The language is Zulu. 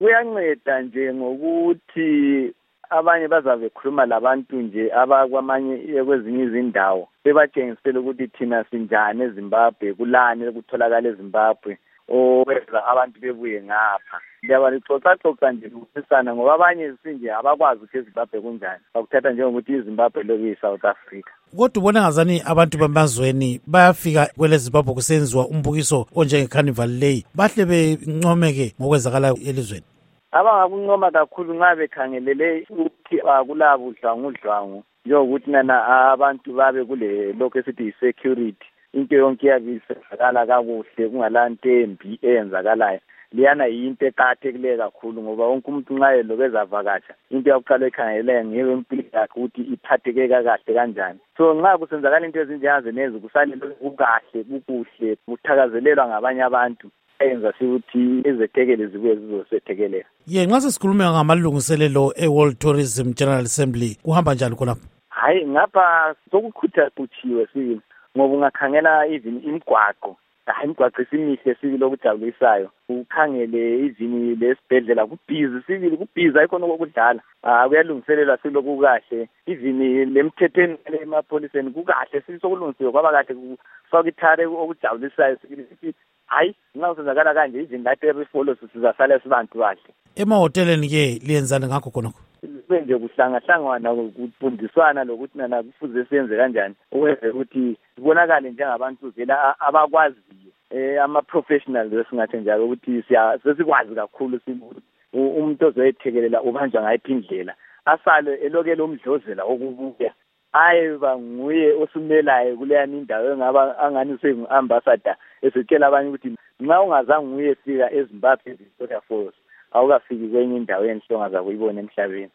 Kuyanceda nje ngokuthi abanye bazabe bekhuluma labantu nje abakwamanye kwezinye izindawo bebatshengisele ukuthi thina sinjani eZimbabwe, kulani kutholakala eZimbabwe owenza abantu bebuye ngapha. Liyabalixoxa nje lokuphikisana ngoba abanye sinje abakwazi ukuthi eZimbabwe kunjani, bakuthatha njengokuthi iZimbabwe lokhu yi-South Africa. Kodwa ubona ngazani abantu bamazweni bayafika kwele Zimbabwe kusenziwa umbukiso onjengeCarnival leyi bahle bencomeke ngokwenzakala elizweni? Abangakuncoma kakhulu nxa bekhangelele ukuthi akulabudlwangudlwangu njengokuthi nana abantu babe kule lokho esithi yi-security, into yonke iyabe isenzakala kakuhle kungalanto embi eyenzakalayo. Liyana yinto eqakathekileyo kakhulu ngoba wonke umuntu nxa eloku ezavakatsha into yakuqala ekhangeleleyo ngeyo impilo yakhe ukuthi iphatheke kahle kanjani. So nxa kusenzakala into ezinjengazenezi kusalele kukahle kukuhle kuthakazelelwa ngabanye abantu enza ukuthi izethekeli zibuye zizosethekelela. Nxa sesikhuluma ngamalungiselelo e-World Tourism General Assembly kuhamba njani khonapho? Hayi, ngapha sokukhuthaqutshiwe sibili ngoba ungakhangela even imigwaqo, imigwaqo isimihle sibili okujabulisayo. Ukhangele izini lesibhedlela kubhizi sibili, kubhizi ayikhona okudlala. Kuyalungiselelwa siloku kahle. Izini lemthethweni emapholiseni kukahle sibili, sokulungisiwe kwaba kahle, kufaka ithare okujabulisayo sibili sithi hayi nxa usenzakala kanje izini lathi erifolo sizasala sibantu bahle. Emahoteleni ke liyenzani ngakho khonokho? Nje kuhlangahlanganwa kufundiswana lokuthi nana kufuze senze kanjani ukwenza ukuthi sibonakale njengabantu vela abakwaziyo, ama-professionals esingathi njalo ukuthi sesikwazi kakhulu umuntu ozoyethekelela ubanjwa ngayiphi indlela, asale elokele umdlozela okubuya ayeba nguye osumelayo kuleyani indawo engaba angani sengu-ambassador esetshela abanye ukuthi nxa ungazange uyefika eZimbabwe Victoria Falls awukafiki kwenye indawo enhle ongazakuyibona emhlabeni.